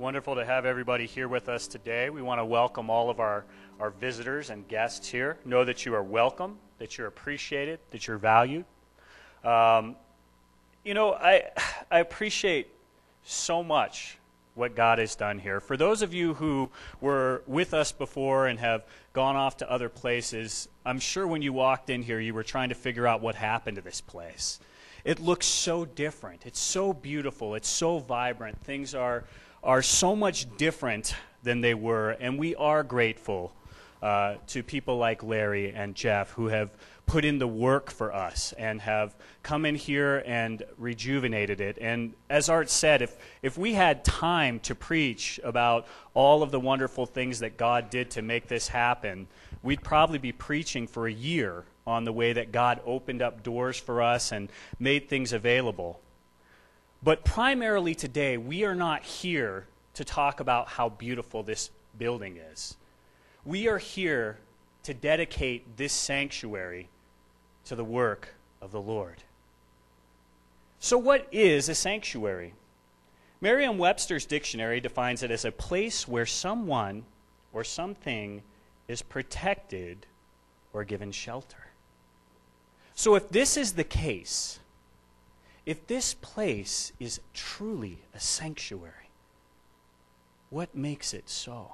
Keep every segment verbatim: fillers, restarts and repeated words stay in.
Wonderful to have everybody here with us today. We want to welcome all of our, our visitors and guests here. Know that you are welcome, that you're appreciated, that you're valued. Um, you know, I I appreciate so much what God has done here. For those of you who were with us before and have gone off to other places, I'm sure when you walked in here, you were trying to figure out what happened to this place. It looks so different. It's so beautiful. It's so vibrant. Things are are so much different than they were, and we are grateful uh, to people like Larry and Jeff who have put in the work for us and have come in here and rejuvenated it. And as Art said, if, if we had time to preach about all of the wonderful things that God did to make this happen, we'd probably be preaching for a year on the way that God opened up doors for us and made things available. But primarily today, we are not here to talk about how beautiful this building is. We are here to dedicate this sanctuary to the work of the Lord. So what is a sanctuary? Merriam-Webster's dictionary defines it as a place where someone or something is protected or given shelter. So if this is the case, if this place is truly a sanctuary, what makes it so?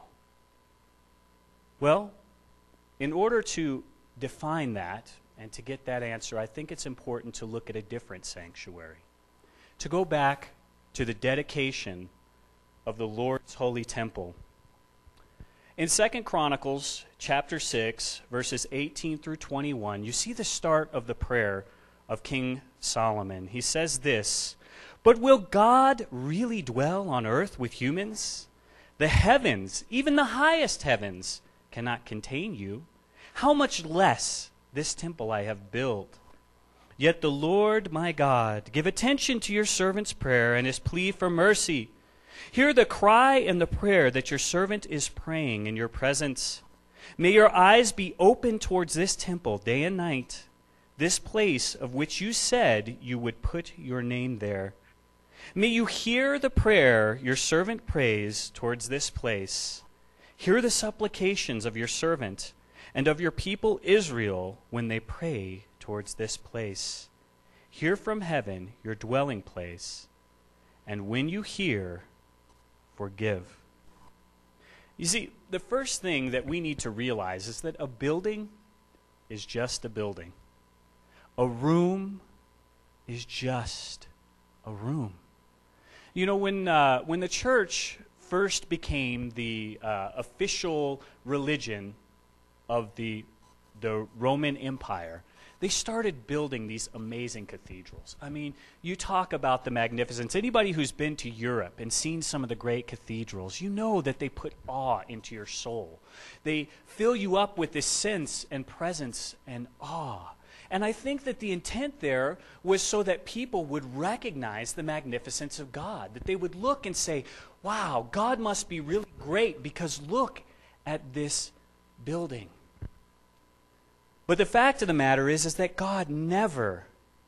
Well, in order to define that and to get that answer, I think it's important to look at a different sanctuary, to go back to the dedication of the Lord's holy temple. In Second Chronicles chapter six, verses eighteen through twenty-one, you see the start of the prayer of King Solomon. He says this, "But will God really dwell on earth with humans? The heavens, even the highest heavens, cannot contain you. How much less this temple I have built? Yet the Lord my God, give attention to your servant's prayer and his plea for mercy. Hear the cry and the prayer that your servant is praying in your presence. May your eyes be open towards this temple day and night, this place of which you said you would put your name there. May you hear the prayer your servant prays towards this place. Hear the supplications of your servant and of your people Israel when they pray towards this place. Hear from heaven your dwelling place, and when you hear, forgive." You see, the first thing that we need to realize is that a building is just a building. A room is just a room. You know, when uh, when the church first became the uh, official religion of the the Roman Empire, they started building these amazing cathedrals. I mean, you talk about the magnificence. Anybody who's been to Europe and seen some of the great cathedrals, you know that they put awe into your soul. They fill you up with this sense and presence and awe. And I think that the intent there was so that people would recognize the magnificence of God, that they would look and say, wow, God must be really great because look at this building. But the fact of the matter is, is that God never,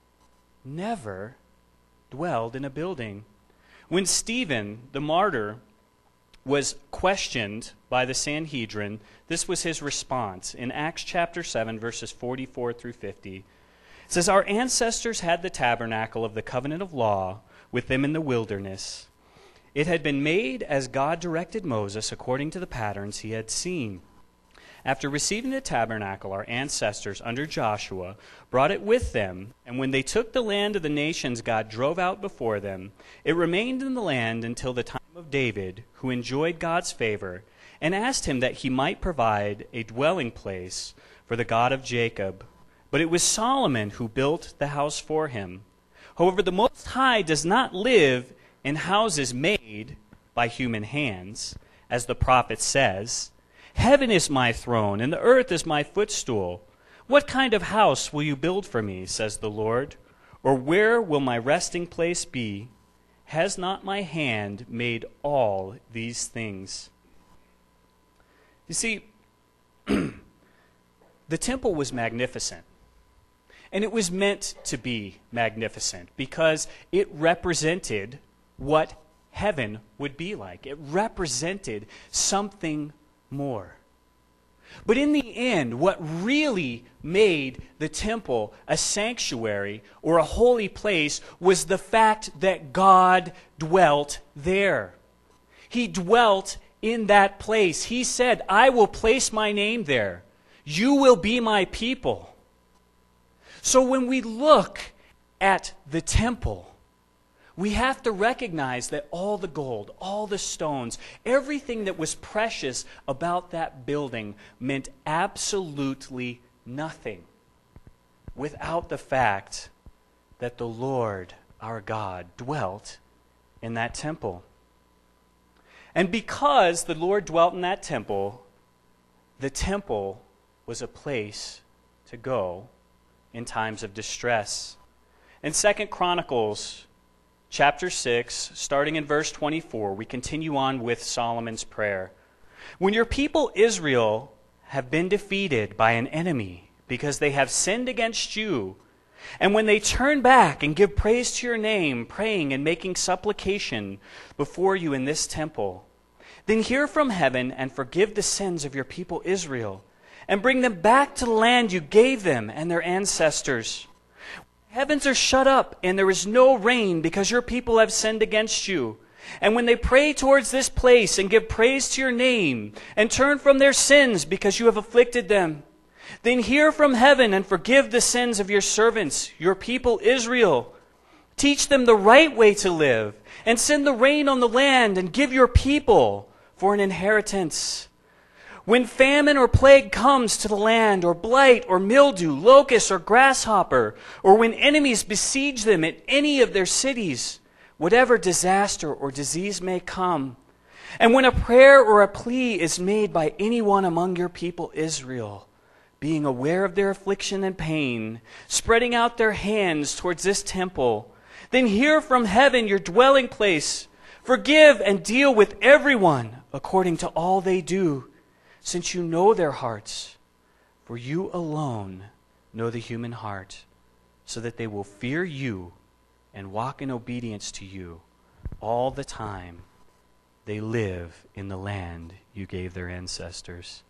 never dwelled in a building. When Stephen, the martyr, was questioned by the Sanhedrin, this was his response. In Acts chapter seven, verses forty-four through fifty, it says, "Our ancestors had the tabernacle of the covenant of law with them in the wilderness. It had been made as God directed Moses according to the patterns he had seen. After receiving the tabernacle, our ancestors under Joshua brought it with them, and when they took the land of the nations God drove out before them, it remained in the land until the time of David, who enjoyed God's favor, and asked him that he might provide a dwelling place for the God of Jacob. But it was Solomon who built the house for him. However, the Most High does not live in houses made by human hands, as the prophet says, 'Heaven is my throne, and the earth is my footstool. What kind of house will you build for me, says the Lord? Or where will my resting place be? Has not my hand made all these things?'" You see, the temple was magnificent. And it was meant to be magnificent because it represented what heaven would be like. It represented something more. But in the end, what really made the temple a sanctuary or a holy place was the fact that God dwelt there. He dwelt in that place. He said, I will place my name there. You will be my people. So when we look at the temple, we have to recognize that all the gold, all the stones, everything that was precious about that building meant absolutely nothing without the fact that the Lord, our God, dwelt in that temple. And because the Lord dwelt in that temple, the temple was a place to go in times of distress. In Second Chronicles chapter six, starting in verse twenty-four, we continue on with Solomon's prayer. When your people Israel have been defeated by an enemy because they have sinned against you, and when they turn back and give praise to your name, praying and making supplication before you in this temple, then hear from heaven and forgive the sins of your people Israel, and bring them back to the land you gave them and their ancestors. Heavens are shut up, and there is no rain because your people have sinned against you. And when they pray towards this place and give praise to your name, and turn from their sins because you have afflicted them, then hear from heaven and forgive the sins of your servants, your people Israel. Teach them the right way to live, and send the rain on the land, and give your people for an inheritance. When famine or plague comes to the land, or blight or mildew, locust or grasshopper, or when enemies besiege them at any of their cities, whatever disaster or disease may come, and when a prayer or a plea is made by anyone among your people Israel, being aware of their affliction and pain, spreading out their hands towards this temple, then hear from heaven your dwelling place, forgive and deal with everyone according to all they do, since you know their hearts, for you alone know the human heart, so that they will fear you and walk in obedience to you all the time they live in the land you gave their ancestors.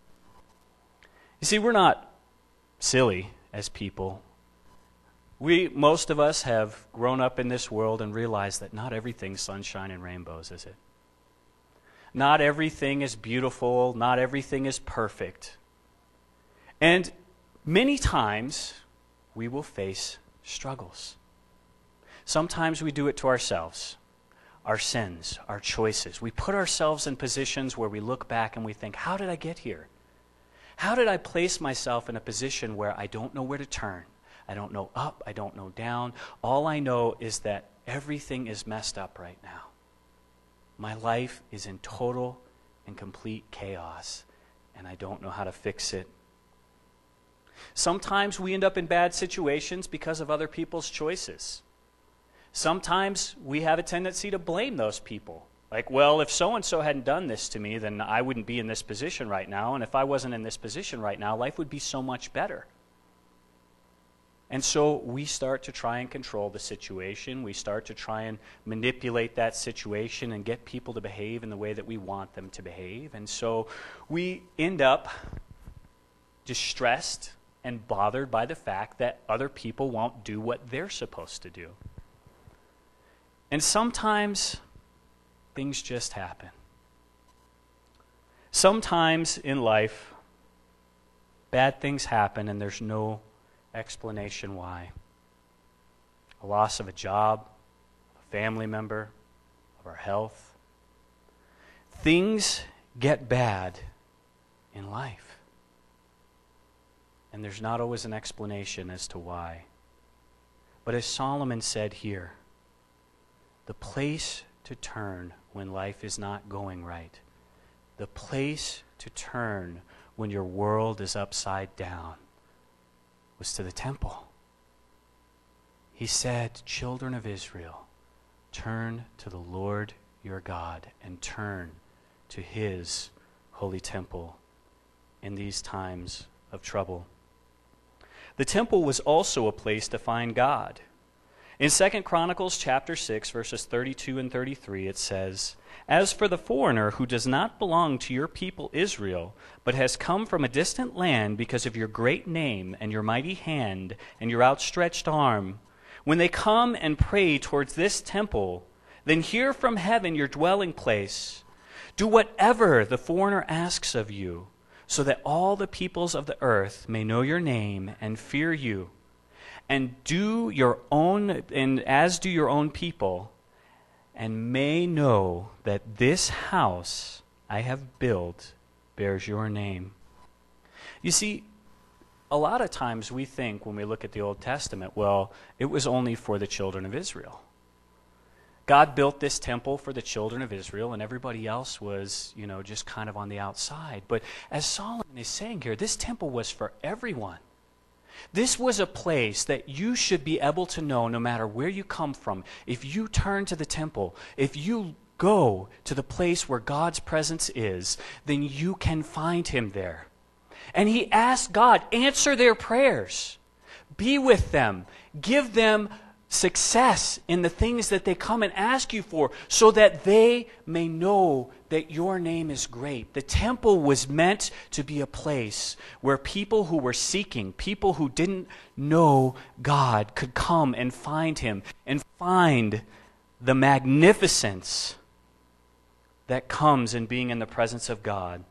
You see, we're not silly as people. We, most of us, have grown up in this world and realized that not everything's sunshine and rainbows, is it? Not everything is beautiful. Not everything is perfect. And many times we will face struggles. Sometimes we do it to ourselves, our sins, our choices. We put ourselves in positions where we look back and we think, how did I get here? How did I place myself in a position where I don't know where to turn? I don't know up, I don't know down. All I know is that everything is messed up right now. My life is in total and complete chaos, and I don't know how to fix it. Sometimes we end up in bad situations because of other people's choices. Sometimes we have a tendency to blame those people. Like, well, if so-and-so hadn't done this to me, then I wouldn't be in this position right now, and if I wasn't in this position right now, life would be so much better. And so we start to try and control the situation. We start to try and manipulate that situation and get people to behave in the way that we want them to behave. And so we end up distressed and bothered by the fact that other people won't do what they're supposed to do. And sometimes things just happen. Sometimes in life, bad things happen and there's no explanation why. A loss of a job, a family member, of our health. Things get bad in life. And there's not always an explanation as to why. But as Solomon said here, the place to turn when life is not going right, the place to turn when your world is upside down, was to the temple. He said, children of Israel, turn to the Lord your God and turn to his holy temple in these times of trouble. The temple was also a place to find God. In Second Chronicles chapter six, verses thirty-two and thirty-three, it says, "As for the foreigner who does not belong to your people Israel, but has come from a distant land because of your great name and your mighty hand and your outstretched arm, when they come and pray towards this temple, then hear from heaven your dwelling place. Do whatever the foreigner asks of you, so that all the peoples of the earth may know your name and fear you. And do your own, and as do your own people, and may know that this house I have built bears your name." You see, a lot of times we think when we look at the Old Testament, well, it was only for the children of Israel. God built this temple for the children of Israel, and everybody else was, you know, just kind of on the outside. But as Solomon is saying here, this temple was for everyone. This was a place that you should be able to know no matter where you come from. If you turn to the temple, if you go to the place where God's presence is, then you can find him there. And he asked God, answer their prayers. Be with them. Give them success in the things that they come and ask you for, so that they may know that your name is great. The temple was meant to be a place where people who were seeking, people who didn't know God, could come and find him and find the magnificence that comes in being in the presence of God.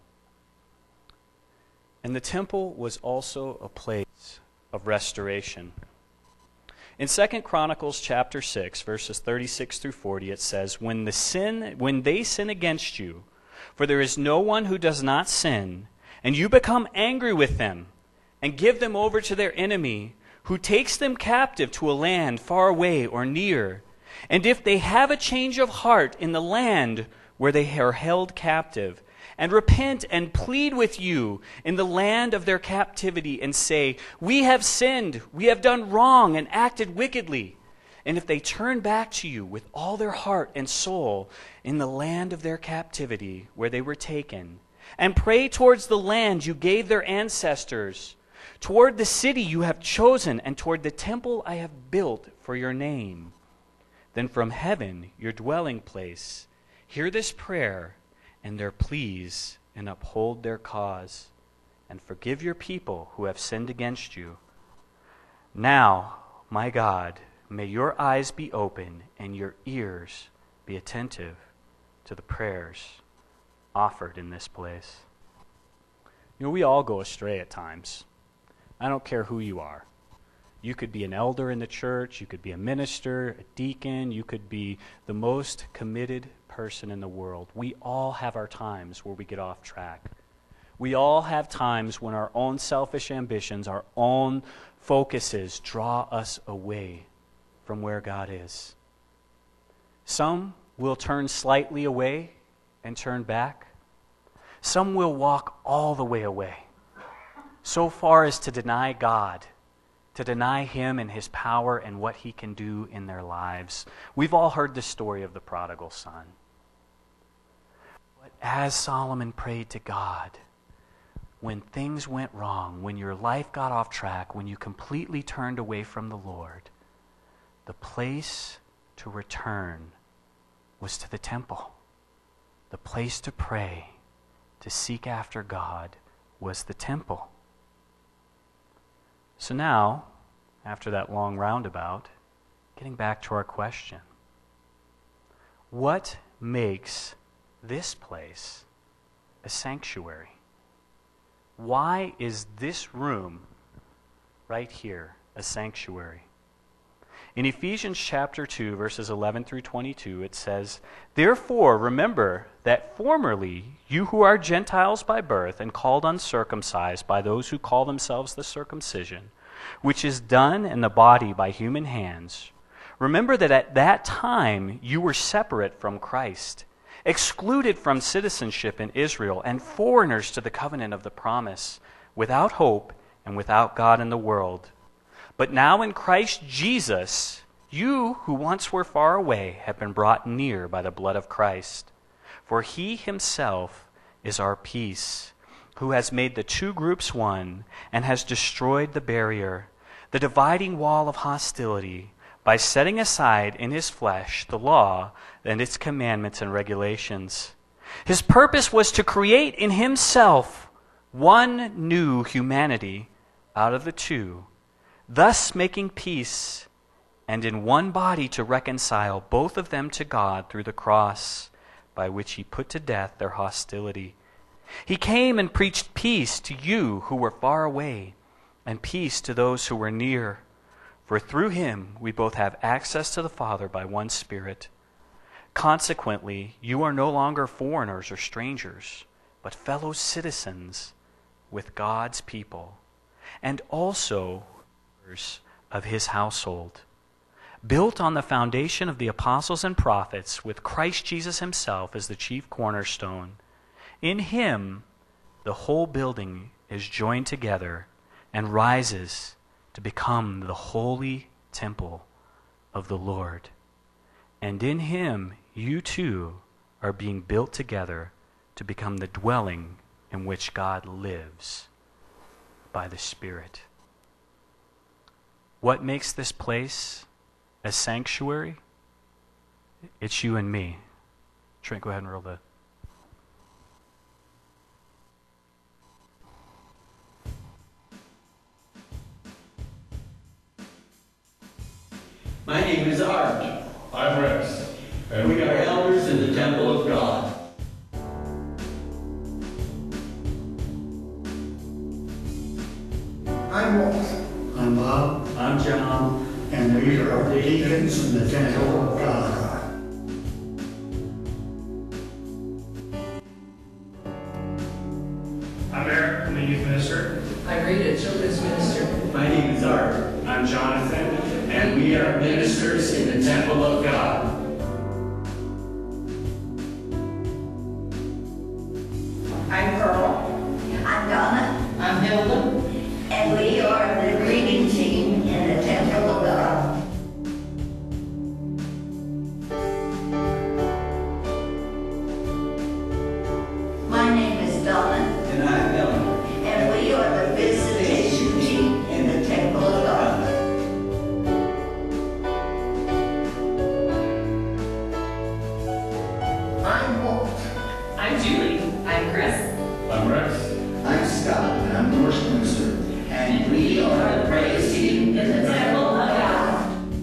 And the temple was also a place of restoration. In Second Chronicles chapter six, verses thirty-six through forty, it says, when the sin, when they sin against you, for there is no one who does not sin, and you become angry with them, and give them over to their enemy, who takes them captive to a land far away or near, and if they have a change of heart in the land where they are held captive, and repent and plead with you in the land of their captivity, and say, we have sinned, we have done wrong and acted wickedly. And if they turn back to you with all their heart and soul in the land of their captivity where they were taken, and pray towards the land you gave their ancestors, toward the city you have chosen, and toward the temple I have built for your name, then from heaven, your dwelling place, hear this prayer, and their pleas, and uphold their cause, and forgive your people who have sinned against you. Now, my God, may your eyes be open and your ears be attentive to the prayers offered in this place. You know, we all go astray at times. I don't care who you are. You could be an elder in the church, you could be a minister, a deacon, you could be the most committed person in the world. We all have our times where we get off track. We all have times when our own selfish ambitions, our own focuses draw us away from where God is. Some will turn slightly away and turn back. Some will walk all the way away, so far as to deny God, to deny him and his power and what he can do in their lives. We've all heard the story of the prodigal son. But as Solomon prayed to God, when things went wrong, when your life got off track, when you completely turned away from the Lord, the place to return was to the temple. The place to pray, to seek after God, was the temple. So now, after that long roundabout, getting back to our question. What makes this place a sanctuary? Why is this room right here a sanctuary? In Ephesians chapter two, verses eleven through twenty-two, it says, "Therefore remember that formerly you who are Gentiles by birth and called uncircumcised by those who call themselves the circumcision, which is done in the body by human hands, remember that at that time you were separate from Christ, excluded from citizenship in Israel, and foreigners to the covenant of the promise, without hope and without God in the world. But now in Christ Jesus, you who once were far away have been brought near by the blood of Christ. For he himself is our peace, who has made the two groups one and has destroyed the barrier, the dividing wall of hostility, by setting aside in his flesh the law and its commandments and regulations. His purpose was to create in himself one new humanity out of the two, thus making peace, and in one body to reconcile both of them to God through the cross, by which he put to death their hostility. He came and preached peace to you who were far away, and peace to those who were near. For through him we both have access to the Father by one Spirit. Consequently, you are no longer foreigners or strangers, but fellow citizens with God's people, and also members of his household, built on the foundation of the apostles and prophets, with Christ Jesus himself as the chief cornerstone. In him, the whole building is joined together and rises to become the holy temple of the Lord. And in him, you too are being built together to become the dwelling in which God lives by the Spirit. What makes this place a sanctuary? It's you and me. Trent, go ahead and roll that. My name is Art. I'm Rex. And we are elders in the temple of God. I'm Walt. I'm Bob. I'm John. And we are deacons in the temple of God. I'm Eric, I'm the youth minister. I'm Rita, children's minister. My name is Art. I'm Jonathan. And we are ministers in the temple of God. I'm Pearl. I'm Donna. I'm Hilda. And we are the greeting team in the temple of God. My name is Donna. And I'm Ellen. And we are the visitation team in the temple of God. I'm Walt. I'm Julie. I'm Chris. I'm Rex. I'm Scott, and I'm the worship minister. And we are the praise team in the temple of God.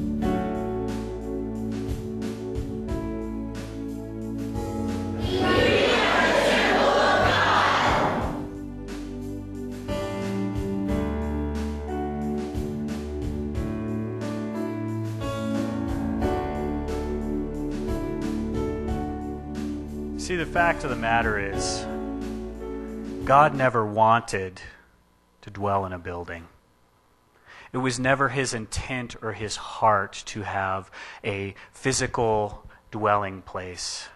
See, the fact of the matter is, God never wanted to dwell in a building. It was never his intent or his heart to have a physical dwelling place.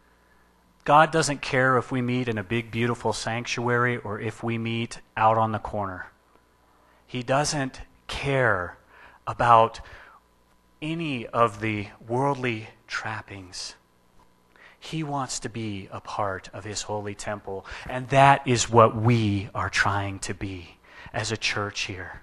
God doesn't care if we meet in a big, beautiful sanctuary or if we meet out on the corner. He doesn't care about any of the worldly trappings. He wants to be a part of his holy temple, and that is what we are trying to be as a church here.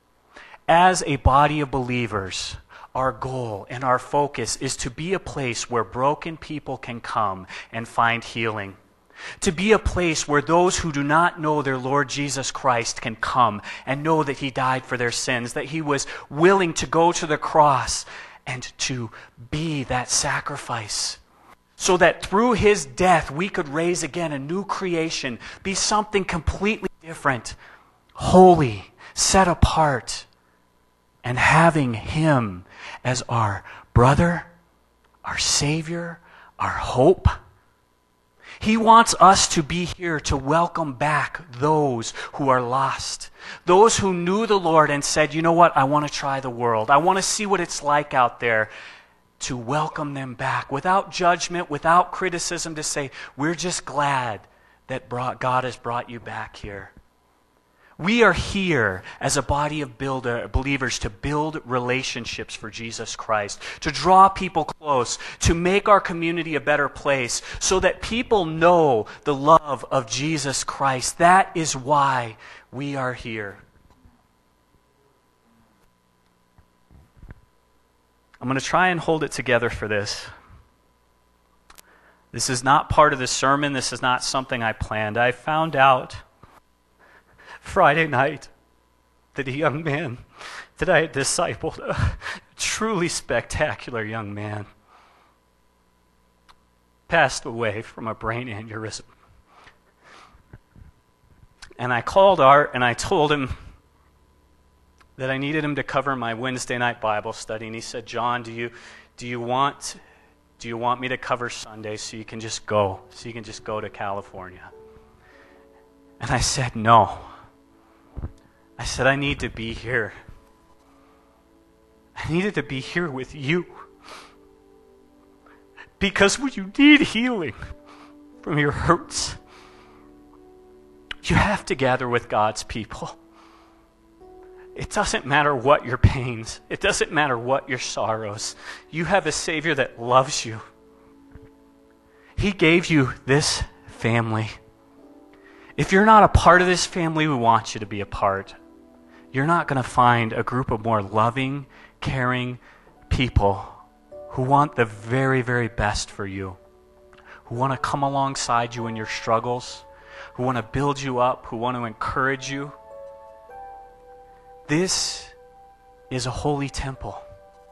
As a body of believers, our goal and our focus is to be a place where broken people can come and find healing. To be a place where those who do not know their Lord Jesus Christ can come and know that he died for their sins, that he was willing to go to the cross and to be that sacrifice, so that through his death we could raise again a new creation, be something completely different, holy, set apart, and having him as our brother, our Savior, our hope. He wants us to be here to welcome back those who are lost, those who knew the Lord and said, you know what, I want to try the world. I want to see what it's like out there. To welcome them back without judgment, without criticism, to say, we're just glad that brought, God has brought you back here. We are here as a body of builder, believers to build relationships for Jesus Christ, to draw people close, to make our community a better place so that people know the love of Jesus Christ. That is why we are here. I'm going to try and hold it together for this. This is not part of the sermon. This is not something I planned. I found out Friday night that a young man that I had discipled, a truly spectacular young man, passed away from a brain aneurysm. And I called Art and I told him that I needed him to cover my Wednesday night Bible study. And he said, John, do you do you want do you want me to cover Sunday so you can just go, so you can just go to California? And I said, no. I said, I need to be here. I needed to be here with you. Because when you need healing from your hurts, you have to gather with God's people. It doesn't matter what your pains. It doesn't matter what your sorrows. You have a Savior that loves you. He gave you this family. If you're not a part of this family, we want you to be a part. You're not going to find a group of more loving, caring people who want the very, very best for you, who want to come alongside you in your struggles, who want to build you up, who want to encourage you. This is a holy temple.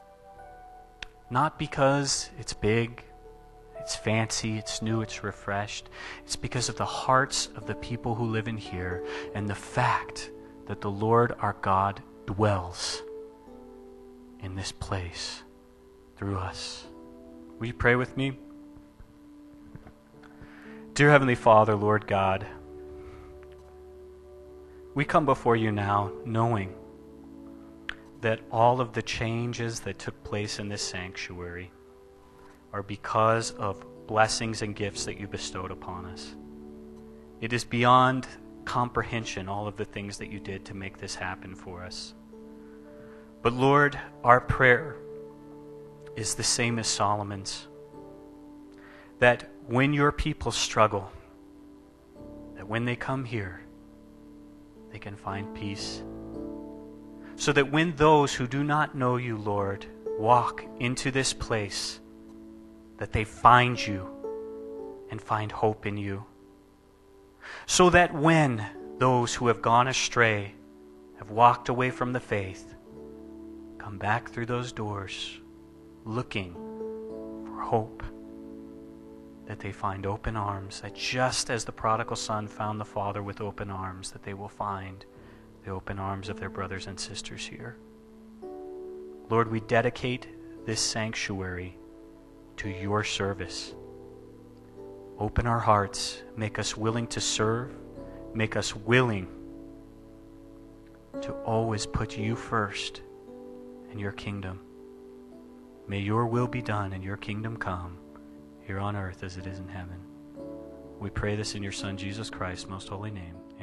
Not because it's big, it's fancy, it's new, it's refreshed. It's because of the hearts of the people who live in here and the fact that the Lord our God dwells in this place through us. Will you pray with me? Dear Heavenly Father, Lord God, we come before you now knowing that all of the changes that took place in this sanctuary are because of blessings and gifts that you bestowed upon us. It is beyond comprehension, all of the things that you did to make this happen for us. But Lord, our prayer is the same as Solomon's, that when your people struggle, that when they come here, they can find peace. So that when those who do not know you, Lord, walk into this place, that they find you and find hope in you. So that when those who have gone astray, have walked away from the faith, come back through those doors looking for hope, that they find open arms, that just as the prodigal son found the father with open arms, that they will find the open arms of their brothers and sisters here. Lord, we dedicate this sanctuary to your service. Open our hearts, make us willing to serve, make us willing to always put you first in your kingdom. May your will be done and your kingdom come here on earth as it is in heaven. We pray this in your Son, Jesus Christ's most holy name.